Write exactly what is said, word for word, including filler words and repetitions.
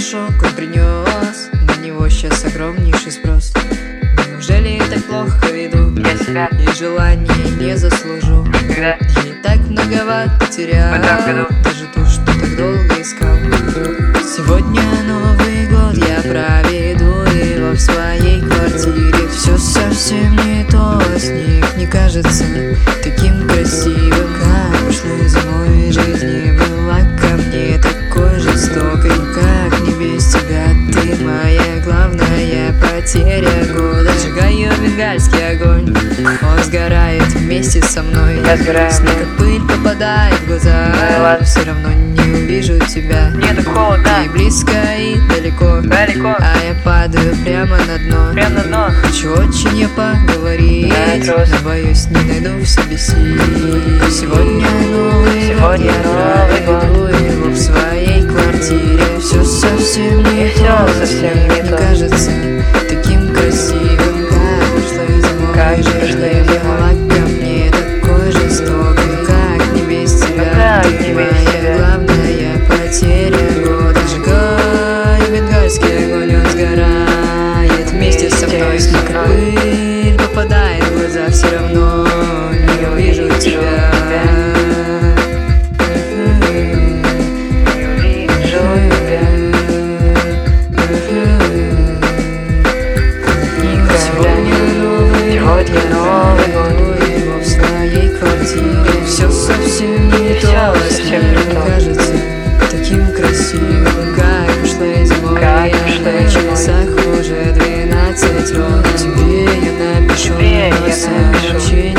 мешок он принес, на него сейчас огромнейший спрос. Неужели я так плохо веду Я себя и желания не заслужу? когда Я и так многовато терял, в этом году даже то, что так долго искал. Сегодня Новый год, я проведу его в своей квартире. Все совсем не то, снег не кажется таким красивым, как прошлой зимой. Жизнь не была ко мне такой жестокой, как не без тебя. Ты моя главная потеря года. Сжигаю бенгальский огонь, он сгорает вместе со мной. Я сгораю. Снег как пыль попадает в глаза, Ну и ладно. все равно не увижу тебя. мне так холодно, Ты близко и далеко, далеко, а я падаю прямо на дно. прям на дно. Хочу очень я поговорить, Да, трус. но боюсь, не найду в себе сил. Сегодня Новый Сегодня год, Новый я проведу его в своей квартире. Все совсем не Всё то, совсем снег не не то. кажется таким красивым, как прошлой зимой. Как Жизнь прошлой не зимой. была ко мне такой жестокой, как не без тебя. как Ты не без моя тебя. главная потеря года. Сжигай бенгальский огонь, он сгорает вместе со мной. Снег как пыль попадает в глаза, все равно не увижу тебя. Не увижу тебя никогда. Сегодня Новый Сегодня Новый год. проведу его в своей квартире. Все совсем не Всё то, совсем снег не не то. кажется таким красивым, как прошлой зимой. Как Я прошлой на зимой. часах уже двенадцать ровно. Тебе я напишу Тебе я напишу. сообщение.